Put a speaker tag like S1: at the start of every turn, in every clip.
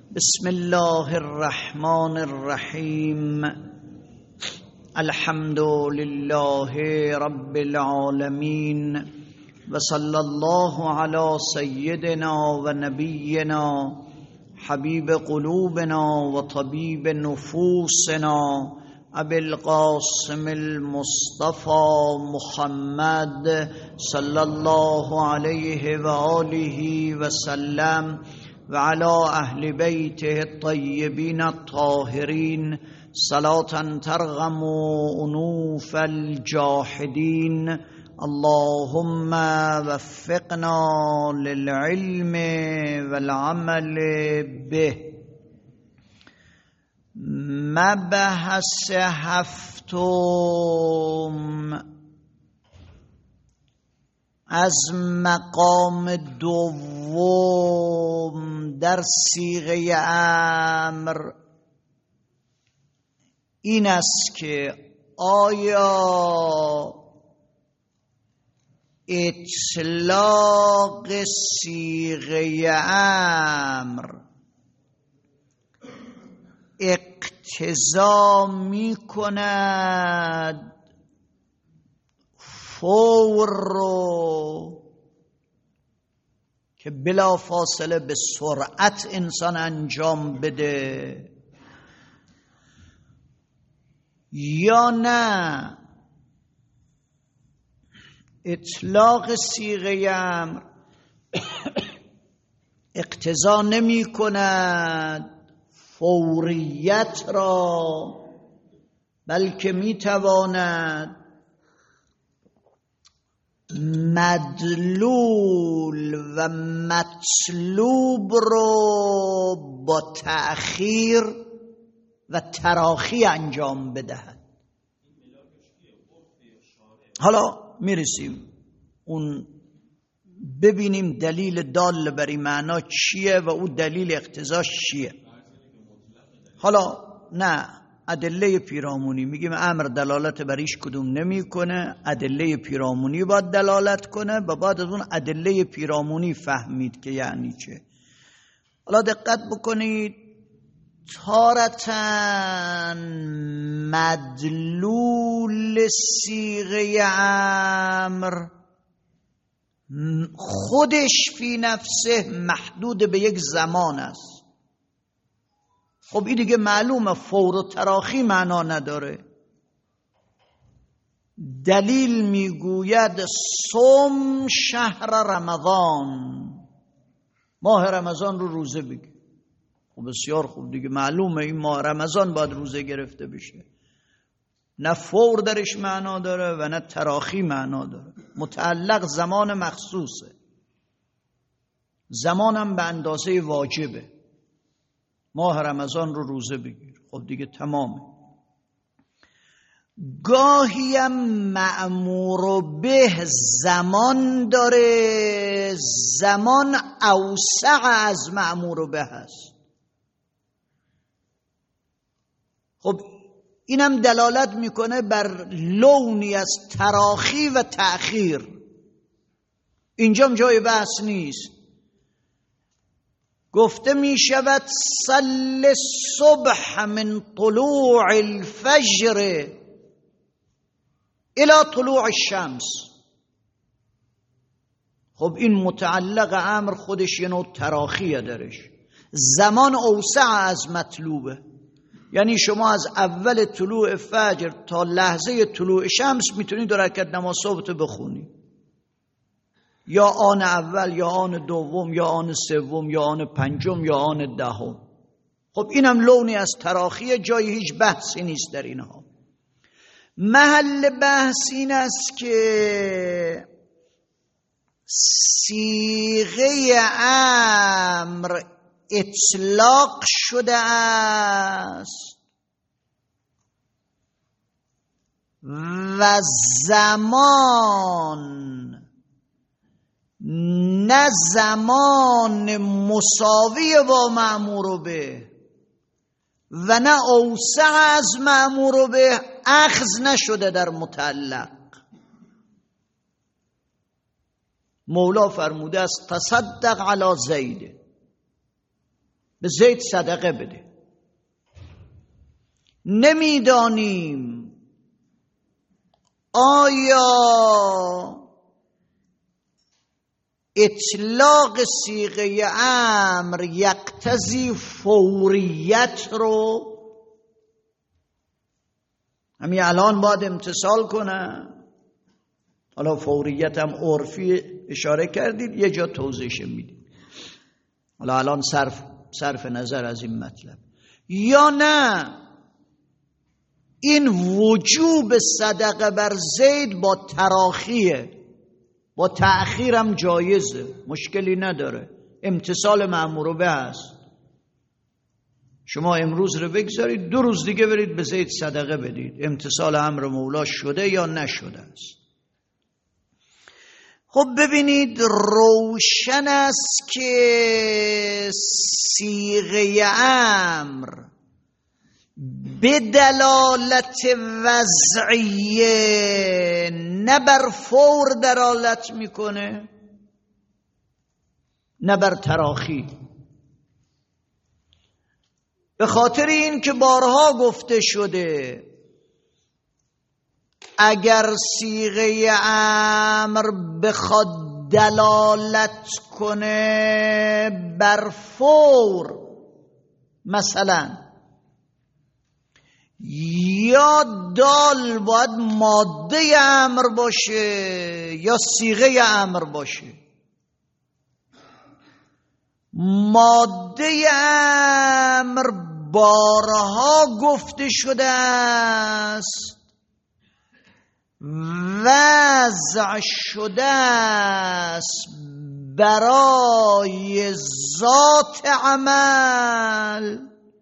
S1: بسم الله الرحمن الرحیم. الحمد لله رب العالمین و صلی الله علی سیدنا و نبینا حبیب قلوبنا و طبیب نفوسنا ابی القاسم المصطفى محمد صلی الله علیه و آله و سلم و علی اهل بیته الطیبین الطاهرین صلاة ترغم انوف الجاحدین. اللهم وفقنا للعلم والعمل به. مبحث هفتم از مقام دوم در صیغه امر این است که آیا اطلاق صیغه امر اقتضا می کند فور رو که بلا فاصله به سرعت انسان انجام بده یا نه اطلاق صیغه امر اقتضا نمی کند فوریت را، بلکه می تواند مدلول و مطلوب رو با تأخیر و تراخی انجام بدهد. حالا میرسیم اون ببینیم دلیل دال بر این معنا چیه و او دلیل اقتضاش چیه. حالا نه ادله پیرامونی میگیم امر دلالت بر هیچ کدوم نمیکنه، ادله پیرامونی باید دلالت کنه و بعد از اون ادله پیرامونی فهمید که یعنی چه. حالا دقت بکنید، تارتاً مدلول صیغه امر خودش فی نفسه محدود به یک زمان است. خب این دیگه معلومه فور و تراخی معنا نداره. دلیل میگوید صوم شهر رمضان، ماه رمضان رو روزه بگیر. خب بسیار خوب، دیگه معلومه این ماه رمضان باید روزه گرفته بشه. نه فور درش معنا داره و نه تراخی معنا داره، متعلق زمان مخصوصه، زمانم به اندازه واجبه. ماه رمضان رو روزه بگیر، خب دیگه تمامه. گاهی هم مأمور به زمان داره، زمان اوسع از مأمور به هست. خب اینم دلالت میکنه بر لونی از تراخی و تأخیر. اینجام جای بحث نیست. گفته می شود صل الصبح من طلوع الفجر الى طلوع الشمس. خب این متعلق امر خودش یه نوع تراخیه درش، زمان اوسع از مطلوبه. یعنی شما از اول طلوع فجر تا لحظه طلوع شمس میتونید 2 رکعت نماز صبح بخونی، یا آن اول یا آن دوم یا آن سوم یا آن پنجم یا آن دهم. خب اینم لونی از تراخیه، جای هیچ بحثی نیست در اینها. محل بحث این است که صیغه امر اطلاق شده است و زمان نه زمان مساوی با مأمور به و نه اوسع از مأمور به اخذ نشده در متعلق. مولا فرموده است تصدق علی زید، به زید صدقه بده. نمیدانیم آیا اطلاق صیغه امر یقتضی فوریت رو همین الان باید امتثال کنه. حالا فوریت هم عرفی اشاره کردید، یه جا توضیحش میدید. حالا الان صرف نظر از این مطلب، یا نه این وجوب صدقه بر زید با تراخیه، با تأخیرم جایزه، مشکلی نداره، امتثال مأمور به هست. شما امروز رو بگذارید 2 روز دیگه برید به زید صدقه بدید، امتثال امر مولا شده یا نشده است. خب ببینید روشن است که صیغه امر به دلالت وضعیه نه بر فور دلالت میکنه نه بر تراخی. به خاطر این که بارها گفته شده اگر صیغه امر بخواد دلالت کنه بر فور، مثلا یا دال باید ماده امر باشه یا صیغه امر باشه. ماده امر بارها گفته شده است وضع شده است برای ذات عمل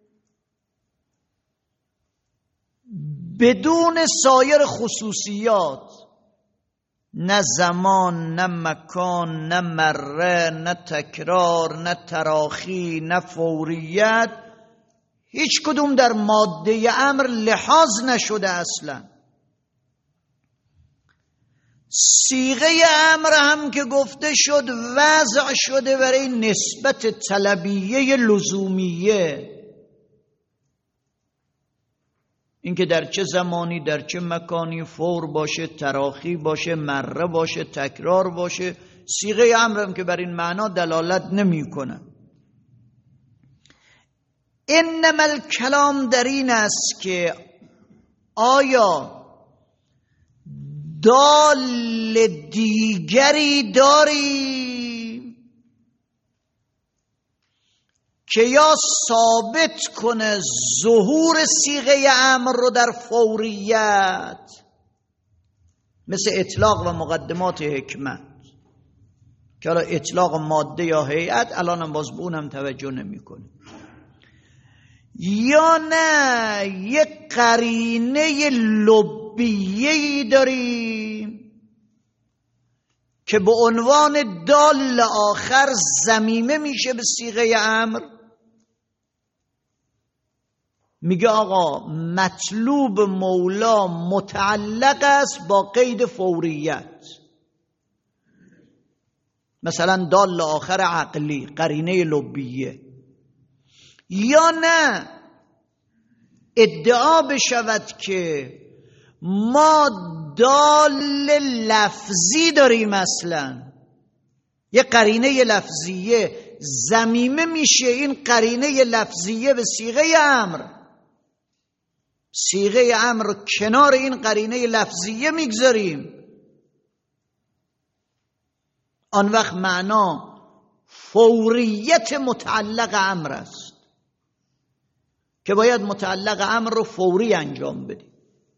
S1: بدون سایر خصوصیات، نه زمان نه مکان نه مره نه تکرار نه تراخی نه فوریت، هیچ کدوم در ماده امر لحاظ نشده اصلا. صیغه امر هم که گفته شد وضع شده برای نسبت طلبیه لزومیه، اینکه در چه زمانی در چه مکانی فور باشه، تراخی باشه، مره باشه، تکرار باشه. صیغه امر هم که بر این معنا دلالت نمی‌کنه. انما الکلام در این است که آیا دال دیگری داریم که یا ثابت کنه ظهور صیغه امر رو در فوریت، مثل اطلاق و مقدمات حکمت که حالا اطلاق ماده یا هیئت الان هم باز به اونم توجه نمی کنه، یا نه یک قرینه لبیه‌ای داریم که به عنوان دال آخر ضمیمه میشه به صیغه امر. میگه آقا مطلوب مولا متعلق است با قید فوریت، مثلا دال آخر عقلی، قرینه لبیه. یا نه ادعا بشود که ما دال لفظی داریم، اصلا یه قرینه لفظیه ضمیمه میشه این قرینه لفظیه به صیغه امر، صیغه امر کنار این قرینه لفظیه میگذاریم. آن وقت معنا فوریت متعلق امر است که باید متعلق امر رو فوری انجام بدیم.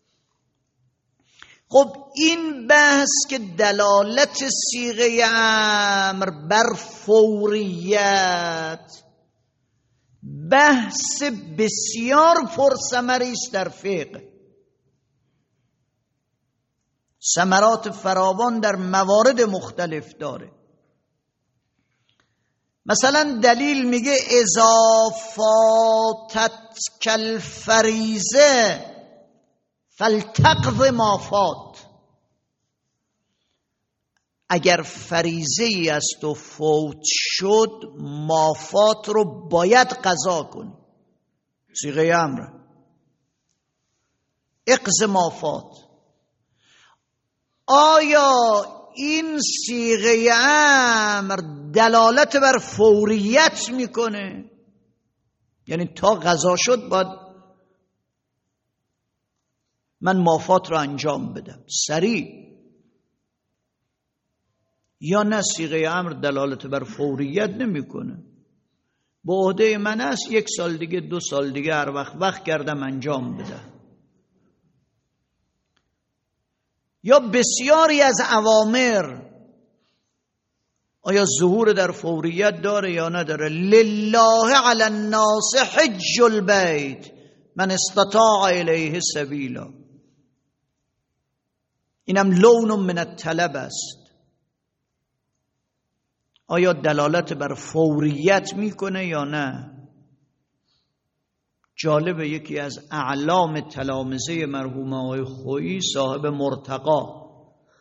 S1: خب این بحث که دلالت صیغه امر بر فوریت بحث بسیار پرثمری است در فقه، ثمرات فراوان در موارد مختلف داره. مثلا دلیل میگه اذا فاتت کالفریضه فلتقض ما فات. اگر فریضه ای است و فوت شد مافات رو باید قضا کنی. صیغه امر، اقض مافات. آیا این صیغه امر دلالت بر فوریت میکنه؟ یعنی تا قضا شد باید من مافات رو انجام بدم سریع، یا نه صیغه امر دلالت بر فوریت نمیکنه؟ به عهده من است 1 سال دیگه 2 سال دیگه هر وقت کردم انجام بدم. یا بسیاری از اوامر آیا ظهور در فوریت داره یا نداره؟ لله علی الناس حج البیت من استطاع الیه سبیلا، اینم لون من الطلب است. آیا دلالت بر فوریت میکنه یا نه؟ جالبه یکی از اعلام تلامذه مرحوم آقای خویی صاحب مرتقا،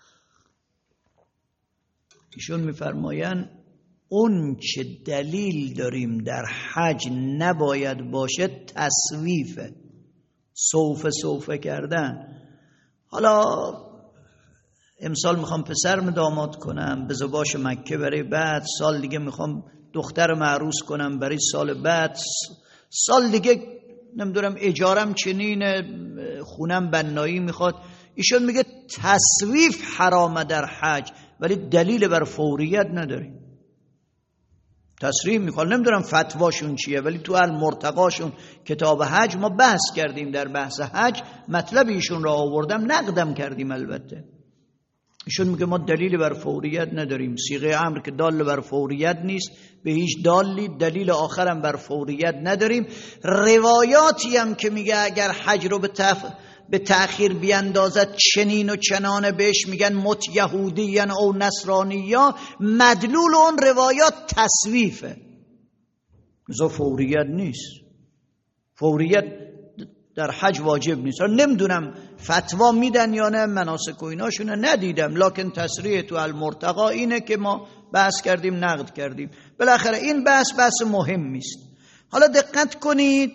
S1: ایشون میفرمایند اون چه دلیل داریم در حج نباید باشه تسویفه، سوفه کردن. حالا امسال میخوام پسرم داماد کنم، بذار باشه مکه برای بعد، سال دیگه میخوام دخترم عروس کنم برای سال بعد، سال دیگه نمیدونم اجارم چنینه، خونم بنایی میخواد. ایشون میگه تسویف حرامه در حج، ولی دلیل بر فوریت نداریم. تصریح میخواد، نمیدونم فتواشون چیه، ولی تو المرتقاشون کتاب حج ما بحث کردیم، در بحث حج مطلب ایشون را آوردم، نقدم کردیم. البته ایشون میگه ما دلیل بر فوریت نداریم، صیغه امر که دال بر فوریت نیست، به هیچ دالی دلیل آخرم بر فوریت نداریم. روایاتی هم که میگه اگر حج رو به تأخیر بیندازد چنین و چنانه بهش میگن مت یهودیان او نصرانیا، مدلول اون روایات تسویفه، مثلا فوریت نیست. فوریت در حج واجب نیست. نمیدونم فتوا میدن یا نه، مناسک و ایناشونه ندیدم، لکن تصریح تو المرتقا اینه که ما بحث کردیم، نقد کردیم. بالاخره این بحث مهمی است. حالا دقت کنید،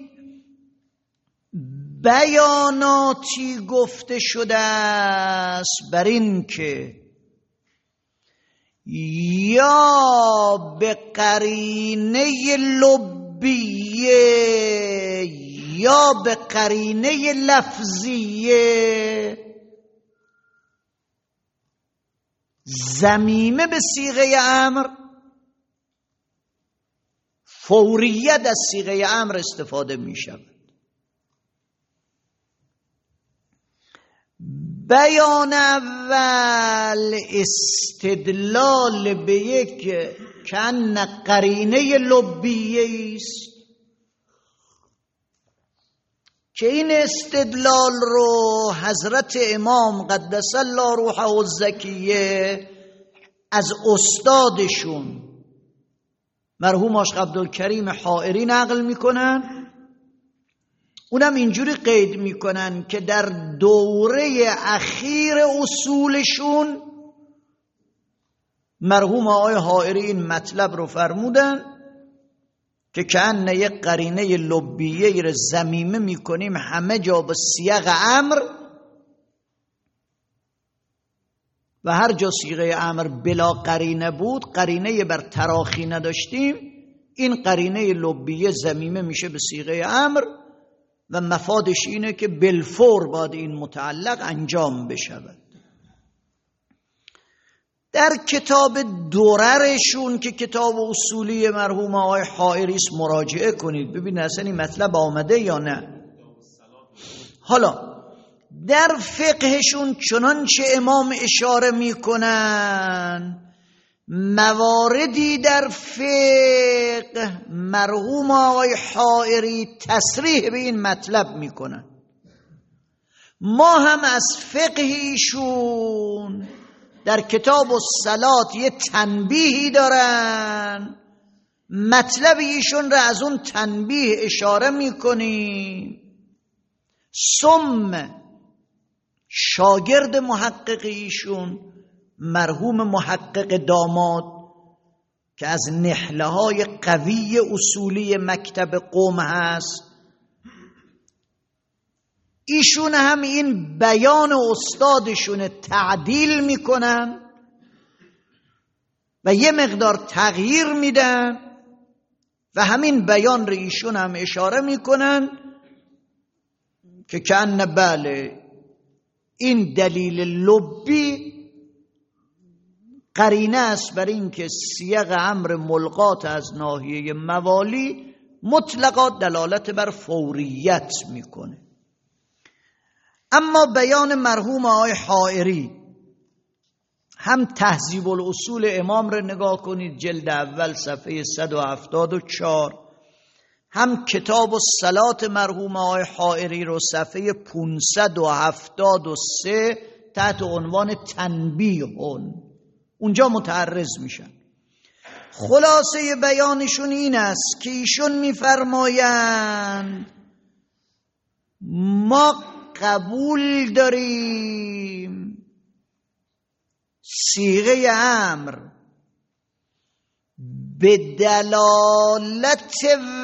S1: بیاناتی گفته شده است بر این که یا به قرینه لبیه یا به قرینه لفظیه ضمیمه به صیغه امر، فوریت از صیغه امر استفاده می شود. بیان اول استدلال به یک کن قرینه لبیه است که این استدلال رو حضرت امام قدس الله روحه الزکیه از استادشون مرحوم عاشق عبدالکریم حائری نقل میکنن. اونم اینجوری قید میکنن که در دوره اخیر اصولشون مرحوم آقای حائری این مطلب رو فرمودن که کأن یک قرینه لبیه رو ضمیمه میکنیم همه جا به سیاق امر و هر جا صیغه امر بلا قرینه بود، قرینه بر تراخی نداشتیم، این قرینه لبیه ضمیمه میشه به صیغه امر و مفادش اینه که بالفور باید این متعلق انجام بشود. در کتاب دررشون که کتاب اصولی مرحوم آقای حائری است مراجعه کنید ببین اصلا این مطلب آمده یا نه. حالا در فقهشون چنانچه امام اشاره میکنن مواردی در فقه مرحوم آقای حائری تصریح به این مطلب میکنن. ما هم از فقهیشون در کتاب الصلات یه تنبیهی دارن، مطلب ایشون را از اون تنبیه اشاره میکنیم. ثم شاگرد محقق ایشون مرحوم محقق داماد که از نحله های قوی اصولی مکتب قم هست، ایشون هم این بیان استادشون تعدیل میکنن و یه مقدار تغییر میدن و همین بیان رو ایشون هم اشاره میکنن که کأن بله این دلیل لبی قرینه است بر این که سیغ امر ملغات از ناحیه موالی مطلقا دلالت بر فوریت میکنه. اما بیان مرحوم آقای حائری، هم تهذیب الاصول امام رو نگاه کنید جلد اول صفحه 174، هم کتاب الصلات مرحوم آقای حائری رو صفحه 573 تحت عنوان تنبیهون، اونجا متعرض میشن. خلاصه بیانشون این است که ایشون میفرمایند ما قبول داریم صیغه امر به دلالت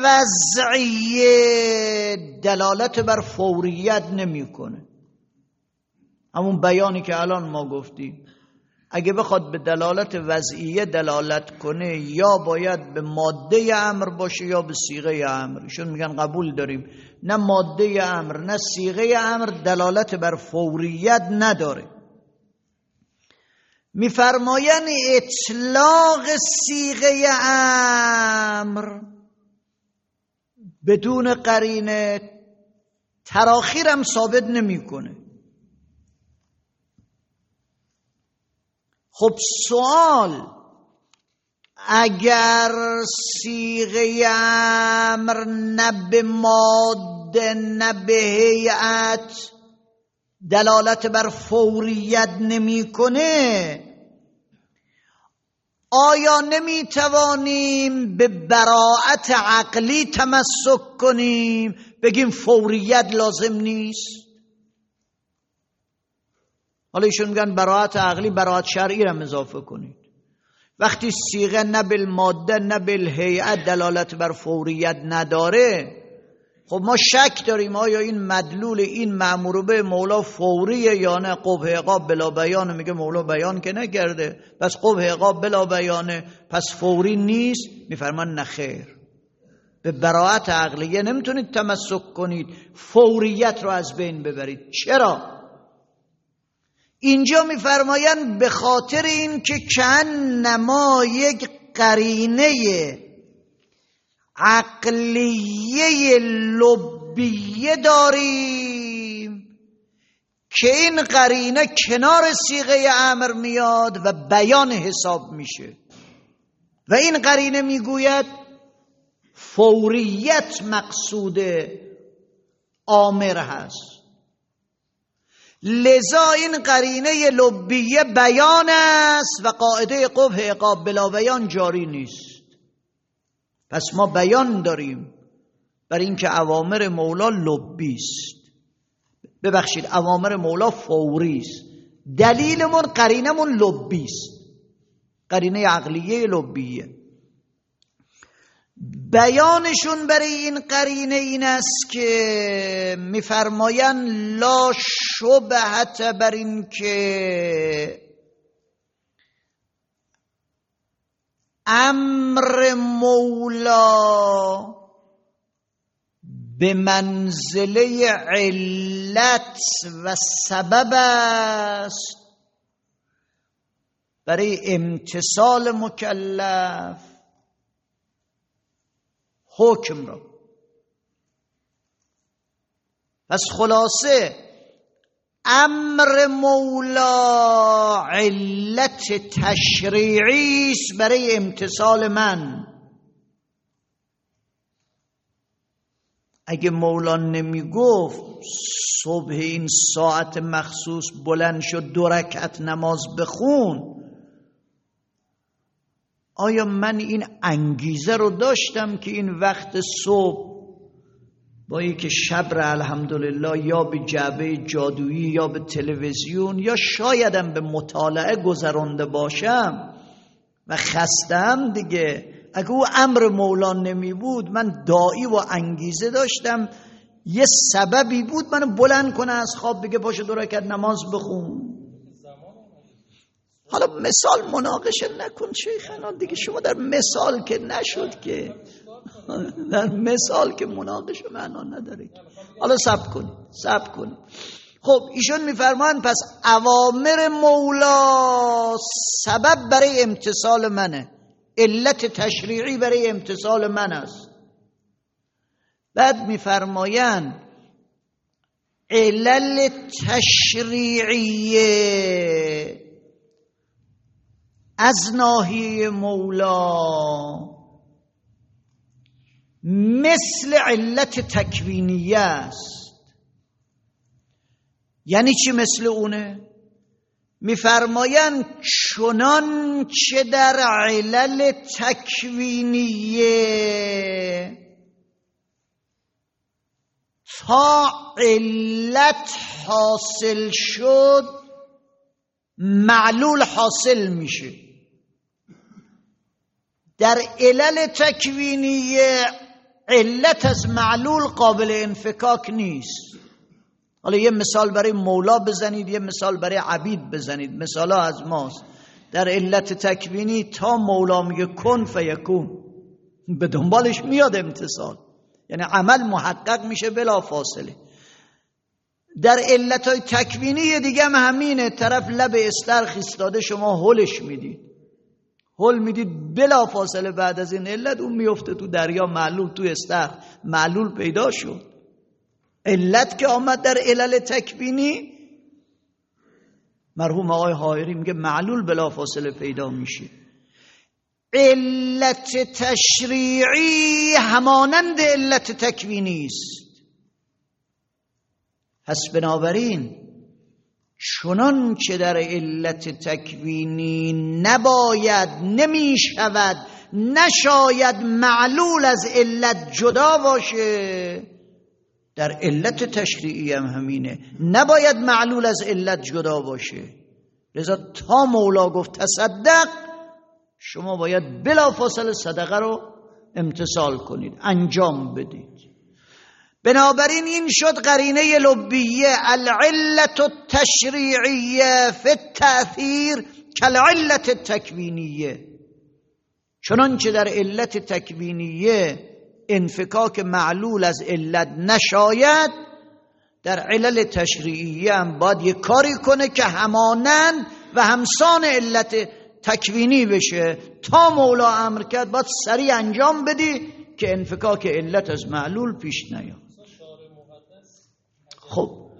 S1: وضعیه دلالت بر فوریت نمیکنه. همون بیانی که الان ما گفتیم اگه بخواد به دلالت وضعیه دلالت کنه یا باید به ماده امر باشه یا به صیغه امر. ایشون میگن قبول داریم نه ماده امر نه صیغه امر دلالت بر فوریت نداره. میفرماین اطلاق صیغه امر بدون قرینه تراخیر هم ثابت نمیکنه. خب سوال، اگر صیغه امر نه به ماده نه به هیئت دلالت بر فوریت نمیکنه، آیا نمیتوانیم به براءت عقلی تمسک کنیم بگیم فوریت لازم نیست؟ حالا ایشون میگن براءت عقلی براءت شرعی رو اضافه کنید. وقتی صیغه نه بالماده نه بالهیئت دلالت بر فوریت نداره، خب ما شک داریم آیا این مدلول این مأمور به مولا فوریه یا نه. قبح عقاب بلا بیانه، میگه مولا بیان که نکرده پس قبح عقاب بلا بیانه پس فوری نیست. میفرمان نه خیر، به براءت عقلیه نمیتونید تمسک کنید فوریت رو از بین ببرید. چرا؟ اینجا میفرمایند به خاطر این که کأنما یک قرینه عقلیه لبیه داریم که این قرینه کنار صیغه امر میاد و بیان حساب میشه و این قرینه میگوید فوریت مقصود آمر هست. لذا این قرینه لبیه بیان است و قاعده قبح عقاب بلا بیان جاری نیست. پس ما بیان داریم بر اینکه اوامر مولا لبی است، ببخشید اوامر مولا فوری است. دلیلمون قرینمون لبی است، قرینه عقلیه لبیه. بیانشون برای این قرینه این است که میفرمایند لا شبهت بر این که امر مولا به منزله علت و سبب است برای امتثال مکلف حکم را. پس خلاصه امر مولا علت تشریعی است برای امتثال من. اگه مولا نمی گفت صبح این ساعت مخصوص بلند شد 2 رکعت نماز بخون، آیا من این انگیزه رو داشتم که این وقت صبح با اینکه شبر الحمدلله یا به جعبه جادویی یا به تلویزیون یا شایدم به مطالعه گذرانده باشم و خستم دیگه، اگه او امر مولا نمی بود من داعی و انگیزه داشتم یه سببی بود منو بلند کنه از خواب بگه پاشو 2 رکعت نماز بخون. حالا مثال مناقشه نکن شیخنا دیگه، شما در مثال که نشد که، در مثال که مناقشه معنا نداره. حالا صبر کن. خب ایشون میفرمان پس اوامر مولا سبب برای امتثال منه، علت تشریعی برای امتثال من است. بعد میفرماین علل تشریعیه از ناحیه مولا مثل علت تکوینیه است. یعنی چی مثل اونه؟ میفرماین چنان چه در علل تکوینیه تا علت حاصل شد معلول حاصل میشه. در علل تکوینیه علت از معلول قابل انفکاک نیست. حالا یه مثال برای مولا بزنید، یه مثال برای عبید بزنید، مثالا از ماست. در علت تکوینی تا مولا میگه کن فیکون، به دنبالش میاد امتثال، یعنی عمل محقق میشه بلا فاصله. در علتهای تکوینی دیگه هم همینه، طرف لب استرخ ایستاده شما هلش میدید، هل میدید بلا فاصله بعد از این علت اون میفته تو دریا معلول، تو استرخ معلول پیدا شد. علت که آمد در علل تکوینی، مرحوم آقای حائری میگه معلول بلا فاصله پیدا میشه. علت تشریعی همانند علت تکوینی است. پس بنابراین چنان که در علت تکوینی نباید، نمیشود، نشاید معلول از علت جدا باشه، در علت تشریعی هم همینه، نباید معلول از علت جدا باشه. لذا تا مولا گفت تصدق، شما باید بلا فاصله صدقه رو امتثال کنید، انجام بدید. بنابراین این شد قرینه لبیه، العلت التشریعیه فی التأثیر کالعلت التکوینیه. چنانچه در علت تکوینیه انفکاک معلول از علت نشاید، در علل تشریعیه هم باید یک کاری کنه که همانند و همسان علت تکوینی بشه. تا مولا امر کرد باید سریع انجام بدی که انفکاک علت از معلول پیش نیاد. خب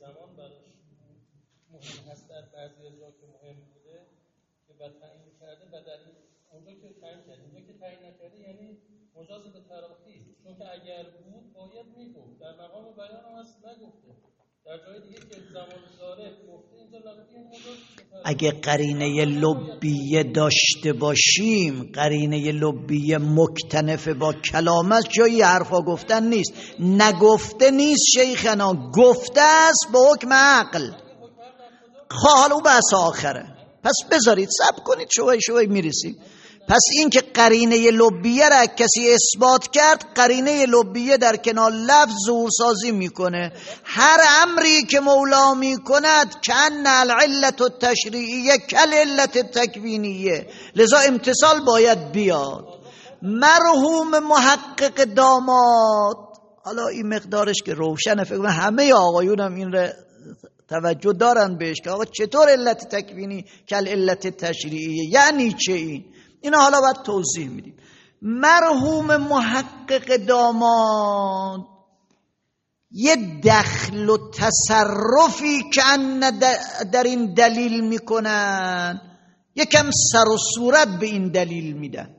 S2: مجاز به تراخی، چون که اگر بود باید میگفت، در مقام بیان هم هست نگفته، در جای دیگه که زمان داره گفته، اینجا لغتی مجاز.
S1: اگه قرینه لبیه داشته باشیم، قرینه لبیه مکتنف با کلام است، جایی حرفا گفتن نیست. نگفته نیست شیخنا، گفته است به حکم عقل. حالا او بحث آخره، پس بذارید صبر کنید، شوی میرسیم. پس این که قرینه لبیه را کسی اثبات کرد، قرینه لبیه در کنار لفظ ظهور سازی میکنه. هر امری که مولا میکند کأن العلت التشریعیه کالعلت التکوینیه، لذا امتثال باید بیاد. مرحوم محقق داماد، حالا این مقدارش که روشنه، فکر کنم همه آقایون هم این را توجه دارن بهش که آقا چطور علت تکوینی کالعلت تشریعیه، یعنی چه اینا حالا باید توضیح میدیم. مرحوم محقق داماد یه دخل و تصرفی که در این دلیل میکنن، یکم سر و صورت به این دلیل میدن.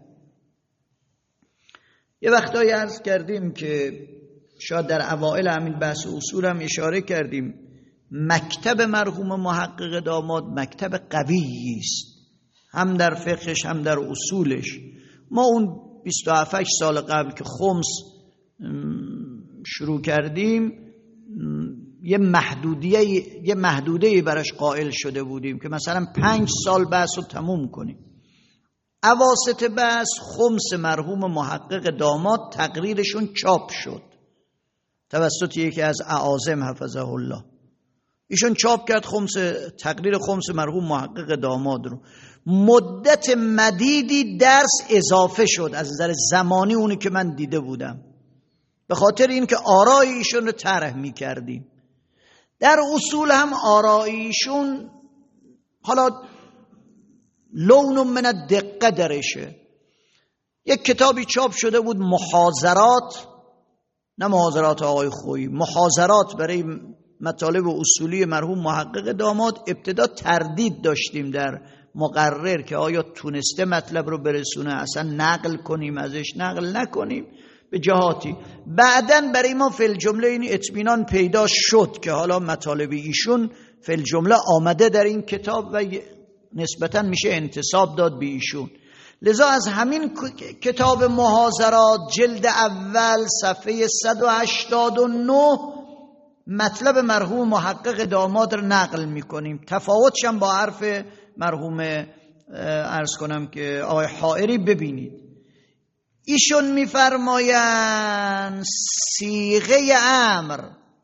S1: یه وقتایی عرض کردیم که شاید در اوائل همین بحث اصول هم اشاره کردیم، مکتب مرحوم محقق داماد مکتب قویی است، هم در فقهش هم در اصولش. ما اون 27 سال قبل که خمس شروع کردیم یه محدوده‌ای براش قائل شده بودیم که مثلا 5 سال بحث رو تموم کنیم. اواسط بحث خمس مرحوم محقق داماد تقریرشون چاپ شد توسط یکی از اعاظم حفظه الله. ایشون چاپ کرد تقریر خمس مرحوم محقق داماد رو. مدت مدیدی درس اضافه شد از نظر زمانی اونی که من دیده بودم، به خاطر این که آرای ایشون رو طرح می کردیم. در اصول هم آرای ایشون حالا لون من الدقه درشه. یک کتابی چاپ شده بود محاضرات، نه محاضرات آقای خویی، محاضرات برای مطالب اصولی مرحوم محقق داماد. ابتدا تردید داشتیم در مقرر که آیا تونسته مطلب رو برسونه، اصلا نقل کنیم ازش نقل نکنیم به جهاتی. بعدن برای ما فی الجمله این اطمینان پیدا شد که حالا مطالب ایشون فی الجمله آمده در این کتاب و نسبتا میشه انتساب داد به ایشون. لذا از همین کتاب محاضرات جلد اول صفحه 189 مطلب مرحوم محقق داماد رو نقل میکنیم. تفاوتش هم با حرف مرحوم عرض کنم که آقای حائری ببینید. ایشون میفرمایند صیغه امر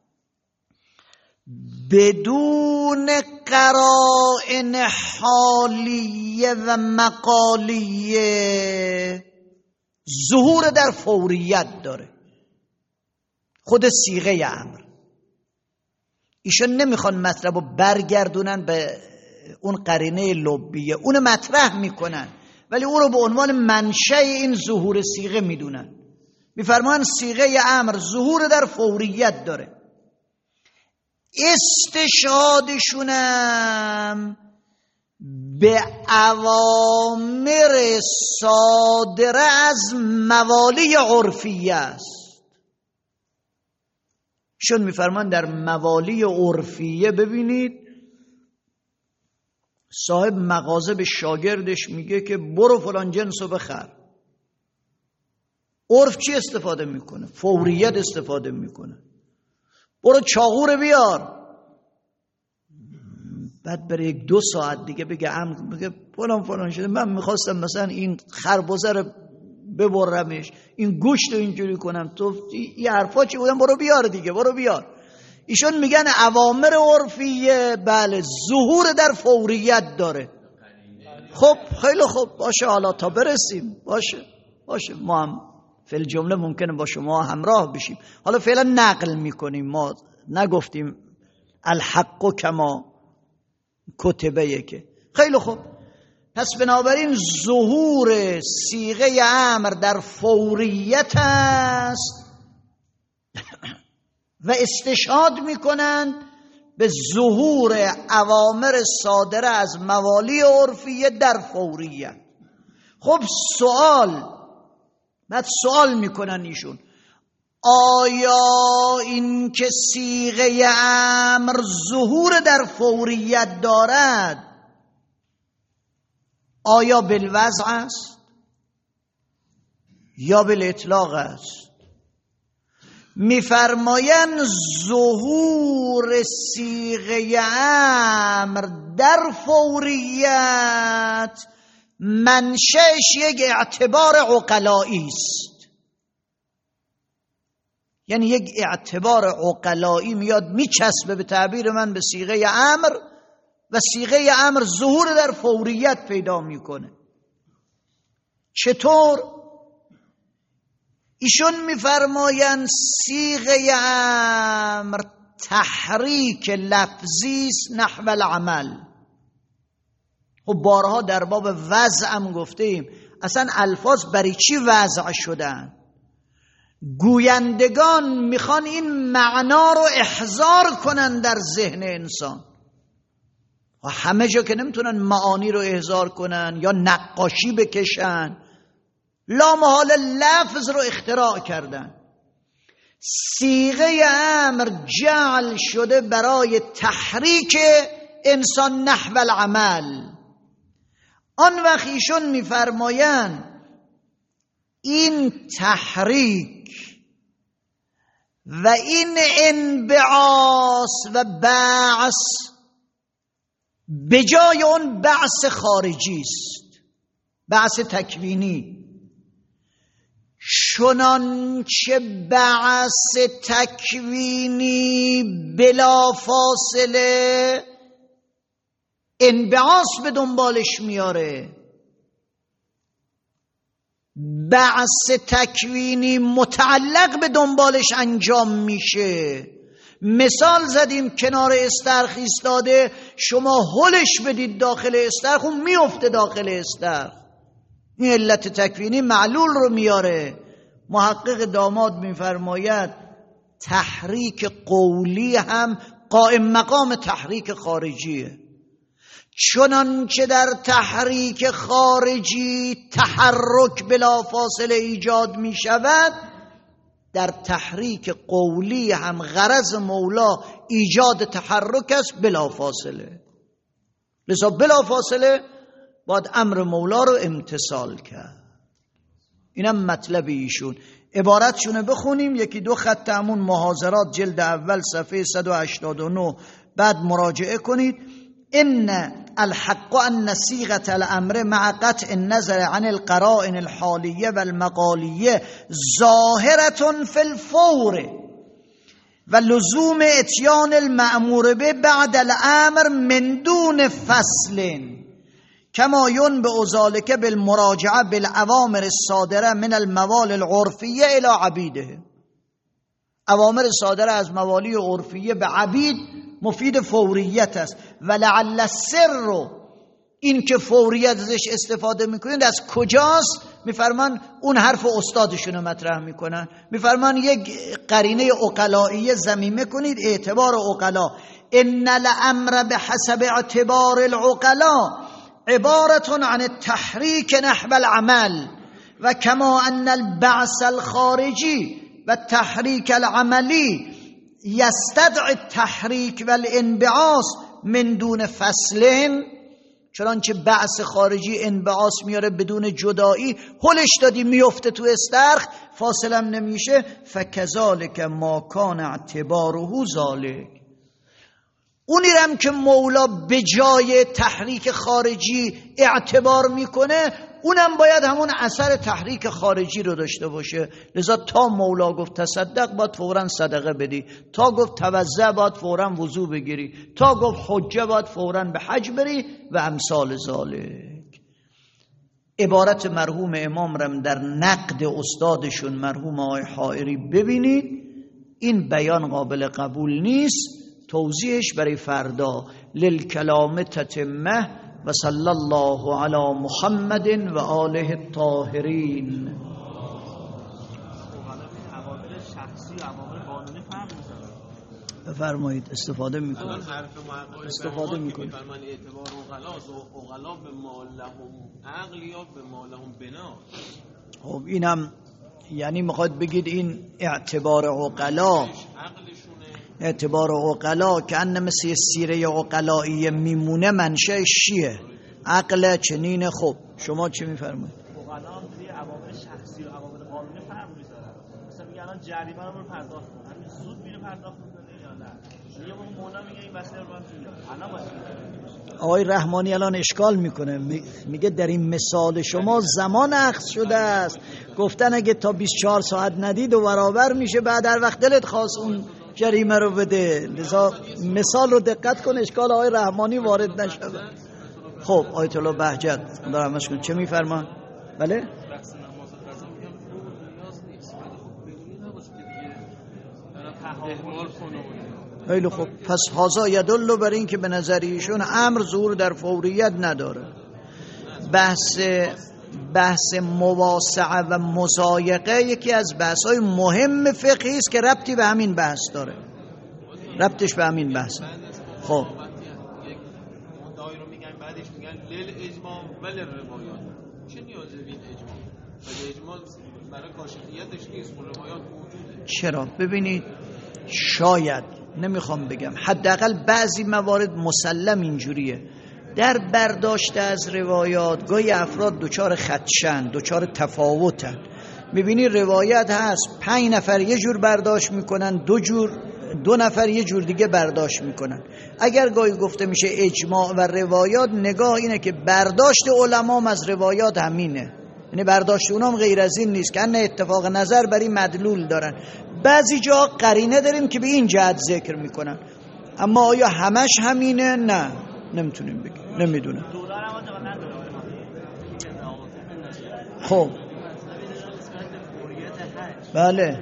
S1: بدون قرائن حالیه و مقالیه ظهور در فوریت داره. خود صیغه امر ایشون نمیخوان مطلب رو برگردونن به اون قرینه لبیه، اون مطرح میکنن ولی اون رو به عنوان منشأ این ظهور صیغه میدونن. میفرمان صیغه امر ظهور در فوریت داره. استشهادشونم به اوامر صادره از موالی عرفیه است. شون میفرمان در موالی عرفیه ببینید صاحب مغازه به شاگردش میگه که برو فلان جنس رو بخر. عرف چی استفاده میکنه؟ فوریت استفاده میکنه. برو چاقو بیار. بعد برای 2 ساعت دیگه بگه فلان شده، من میخواستم مثلا این خربزه رو ببرمش، این گوشت رو اینجوری کنم، تو این حرفا چی بودن؟ برو بیار دیگه، برو بیار. ایشون میگن اوامر عرفیه بله ظهور در فوریت داره. خب خیلی خوب باشه، حالا تا برسیم باشه ما هم فی الجمله ممکنه با شما همراه بشیم. حالا فعلا نقل میکنیم، ما نگفتیم الحق کما کتبه که. خیلی خوب، پس بنابراین ظهور صیغه امر در فوریت است و استشهاد میکنند به ظهور اوامر صادره از موالی عرفیه در فوریت. خب سوال میکنن ایشون، آیا این که صیغه امر ظهور در فوریت دارد آیا بالوضع است یا بالاطلاق است؟ میفرمایند ظهور صیغه امر در فوریت منشأش یک اعتبار عقلایی است. یعنی یک اعتبار عقلایی میاد میچسبه به تعبیر من به صیغه امر و صیغه امر ظهور در فوریت پیدا میکنه. چطور؟ ایشون میفرمایند صیغه امر تحریک لفظی است نحو العمل. خب بارها در باب وضع هم گفتیم اصلا الفاظ برای چی وضع شدن؟ گویندگان میخوان این معنا رو احضار کنن در ذهن انسان و همه جا که نمیتونن معانی رو احضار کنن یا نقاشی بکشن، لا محال لفظ رو اختراع کردن. صیغه امر جعل شده برای تحریک انسان نحو العمل. آن وقت ایشون میفرمایند این تحریک و این انبعاث و بعث به جای اون بعث خارجی است، بعث تکوینی. چنانچه بعث تکوینی بلا فاصله انبعاث به دنبالش میاره، بعث تکوینی متعلق به دنبالش انجام میشه. مثال زدیم کنار استرخ ایستاده، شما هلش بدید داخل استرخ اون میفته داخل استرخ. این علت تکوینی معلول رو میاره. محقق داماد میفرماید تحریک قولی هم قائم مقام تحریک خارجیه. چنانچه در تحریک خارجی تحرک بلا فاصله ایجاد می شود، در تحریک قولی هم غرض مولا ایجاد تحرک است بلا فاصله. لذا بلا فاصله باید امر مولا رو امتثال کرد. اینم مطلب ایشون. عبارتشونه بخونیم، یکی دو خط همون محاضرات جلد اول صفحه 189 بعد مراجعه کنید. ان الحق ان صيغه الامر مع قطع النظر عن القرائن الحاليه والمقاليه ظاهره في الفور و لزوم اتیان المأمور به بعد الامر من دون فصل كما ينبئ ذلك بالمراجعه بالاوامر الصادره من الموال العرفيه الى عبيده. اوامر صادره از موالی عرفیه به عبید مفید فوریت است. و لعل السر رو، این که فوریت ازش استفاده میکنید از کجاست؟ میفرمان اون حرف استادشون رو مطرح میکنن، میفرمان یک قرینه عقلائیه ضمیمه کنید، اعتبار عقلا. ان الامر بحسب اعتبار العقلا عبارة عن التحریک نحو العمل و کما ان البعث الخارجی و التحریک العملی یستدعی التحریک و الانبعاث من دون فصل. چنانچه بعث خارجی انبعاث میاره بدون جدایی، هلش دادی میفته تو استرخ، فاصلم نمیشه. فکذالک ما کان اعتباره ذالک. اونی رم که مولا به جای تحریک خارجی اعتبار میکنه، اونم باید همون اثر تحریک خارجی رو داشته باشه. لذا تا مولا گفت تصدق باید فوراً صدقه بدی، تا گفت توضع باید فوراً وضو بگیری، تا گفت حجه باید فوراً به حج بری و امثال ذالک. عبارت مرحوم امام رم در نقد استادشون مرحوم آقای حائری ببینید. این بیان قابل قبول نیست، توضیحش برای فردا. للکلام تتمه و صلی الله علی محمد و آله الطاهرین.
S3: عوامل شخصی و عوامل قانونی فرق می‌کنه.
S1: بفرمایید. استفاده میکنید. استفاده میکنید.
S3: فرمان اعتبار عقلا به ما لهم عقل یا به ما لهم بنا.
S1: خب اینم یعنی میخواد بگید این اعتبار عقلا، اعتبار عقلا که انه مثل سیره عقلایی میمونه، منشأش چیه؟ عقل چنین. خب شما چی میفرمایید؟
S3: عقلا هم توی عوامل شخصی و عوامل قانونی فرق میذاره. مثلا میگه الان جریمه رو پرداخت کن، همین زود میره پرداخت میکنه یا نه؟ یه موقع مولا میگه این مسئله رو الان باشه.
S1: آقای رحمانی الان اشکال میکنه، میگه در این مثال شما زمان اخذ شده است. گفتن اگه تا 24 ساعت ندید و برابر میشه، بعد در وقت دلت خواست اون جریمه رو بده. لذا مثال رو دقت کن، اشکال آقای رحمانی وارد نشود. خب آیت الله بهجت خدا رحمتش کنه چه میفرمان؟ بله؟ خیلی خب، پس هازا یدل بر این که به نظر ایشون امر ظهور در فوریت نداره. بحث مواسعه و مضایقه یکی از بحث‌های مهم فقهی است که ربطی به همین بحث داره. ربطش به همین بحث. خب
S3: مدعی رو میگن، بعدش میگن لیل اجماع ولی روایات. چه نیازی به این اجماع؟ ولی اجماع برای کاشفیتش نیست، روایات موجوده.
S1: چرا؟ ببینید شاید، نمیخوام بگم، حداقل بعضی موارد مسلم اینجوریه. در برداشت از روایات گاهی افراد دوچار خدشن، دوچار تفاوتن. میبینی روایت هست 5 نفر یه جور برداشت میکنن، 2 نفر یه جور دیگه برداشت میکنن. اگر گاهی گفته میشه اجماع و روایات، نگاه اینه که برداشت علما از روایات همینه، یعنی برداشت اونام غیر از این نیست که ان اتفاق نظر بر این مدلول دارن. بعضی جا قرینه داریم که به این جهت ذکر میکنن، اما آیا همش همینه؟ نه، نمیتونیم بگیم، نمیدونم. خب بله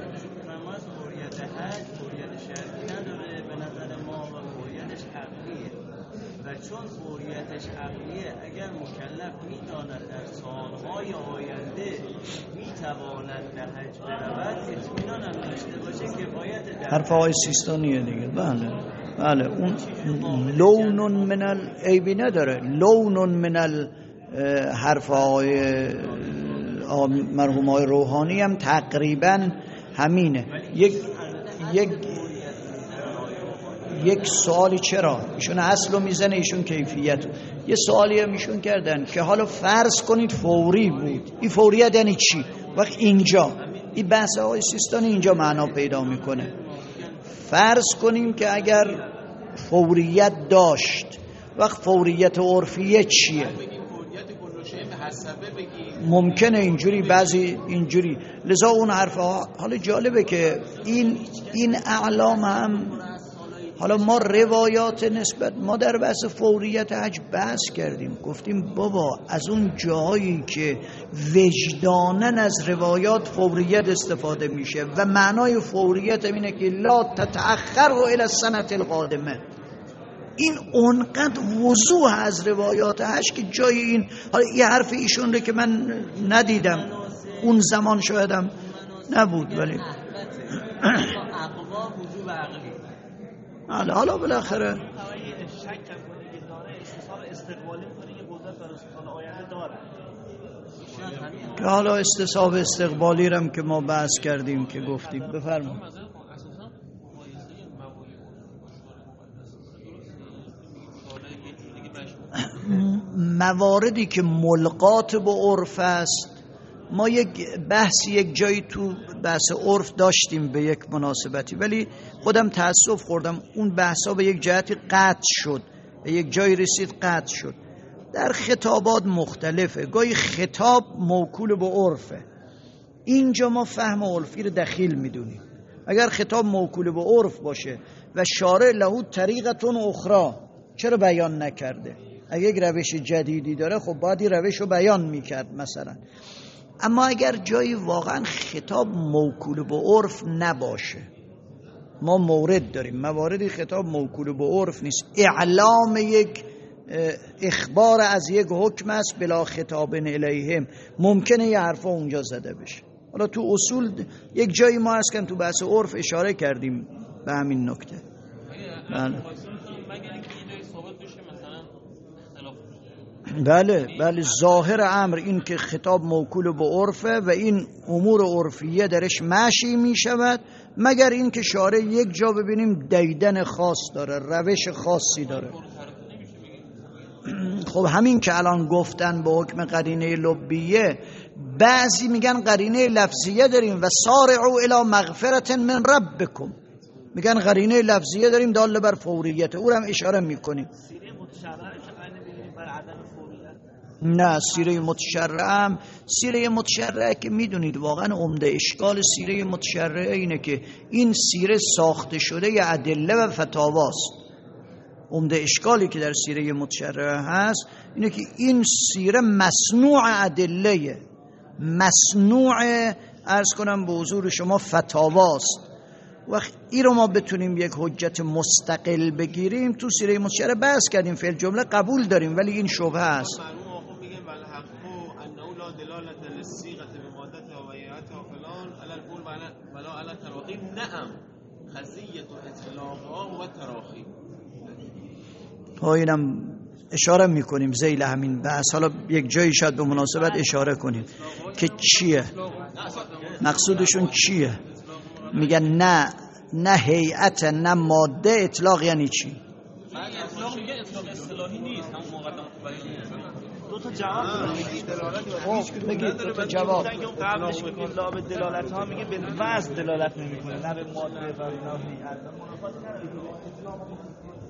S4: چون فوریتش عقلیه، اگر مکلف می‌داند در سالهای آینده میتواند به حج برود، اطمینان هم داشته باشه که باید
S1: حرف آقای سیستانیه دیگه. بله اون لون من عیبی نداره، لون من حرف آقای مرحوم آقای روحانی هم تقریبا همینه. یک سوالی چرا ایشون اصلو میزنه، ایشون کیفیت. یه سوالی هم ایشون کردن که حالا فرض کنید فوری بود، این فوریت یعنی چی؟ وقت اینجا این بحث آقای سیستانی اینجا معنا پیدا میکنه. فرض کنیم که اگر فوریت داشت، وقت فوریت عرفیه چیه؟ ممکنه اینجوری، بعضی اینجوری. لذا اون حرفها حالا جالبه که این اعلام هم، حالا ما روایات ما در بحث فوریت حج بحث کردیم، گفتیم بابا از اون جاهایی که وجدانن از روایات فوریت استفاده میشه و معنای فوریت اینه که لا تتأخر و الی السنة القادمه، این اونقدر وضوح از روایات حج که جای این، حالا این حرف ایشون رو که من ندیدم اون زمان شایدم نبود، ولی حالا بالاخره که حالا استصحاب استقبالی رم که ما بحث کردیم که گفتیم. بفرمایید. مواردی که ملقات به عرف است، ما یک جایی تو بحث عرف داشتیم به یک مناسبتی، ولی خودم تأسف خوردم اون بحثا به یک جهتی قطع شد، به یک جایی رسید قطع شد. در خطابات مختلفه، گاهی خطاب موکول به عرفه، اینجا ما فهم عرفی رو دخیل میدونیم. اگر خطاب موکول به عرف باشه و شارع له طریقتون اخرى، چرا بیان نکرده؟ اگه یک روش جدیدی داره خب باید این روش رو بیان میکرد مثلا. اما اگر جایی واقعا خطاب موکول به عرف نباشه، ما مورد داریم، مواردی خطاب موکول به عرف نیست، اعلام یک اخبار از یک حکم است بلا خطاب الیهم، ممکنه یه حرفا اونجا زده بشه. حالا تو اصول یک جایی ما هست که تو بحث عرف اشاره کردیم به همین نکته. بله ظاهر امر این که خطاب موکول به عرفه و این امور عرفیه درش مشی می شود، مگر این که شارع یک جا ببینیم دیدن خاص داره، روش خاصی داره. خب همین که الان گفتن به حکم قرینه لبیه، بعضی میگن قرینه لفظیه داریم و سارعوا الی مغفرة من ربکم، میگن قرینه لفظیه داریم دال بر فوریت، او هم اشاره میکنیم. نه سیره متشرعه که میدونید واقعا عمده اشکال سیره متشرعه اینه که این سیره ساخته شده ی ادله و فتاواست. عمده اشکالی که در سیره متشرعه هست اینه که این سیره مصنوع ادله، مصنوع عرض کنم به حضور شما فتاواست. وقت این رو ما بتونیم یک حجت مستقل بگیریم، تو سیره متشرعه بحث کردیم، فعل جمله قبول داریم، ولی این شبهه است. اینم اشاره میکنیم ذیل همین بحث، حالا یک جایی شاید به مناسبت اشاره کنیم که چیه مقصودشون چیه. میگن نه هیئت نه ماده، اطلاق یعنی چی؟
S2: اطلاق میگه اطلاق اصطلاحی نیست، همون مقدمه
S3: تا جواب هیچ دلالتی
S1: خب بگید دو تا جواب.
S3: که اون قبلش میگه لا به دلالت ها میگه به وضع دلالت نمیکنه، نه به ماده و نه هیئت. منافاتی نداره.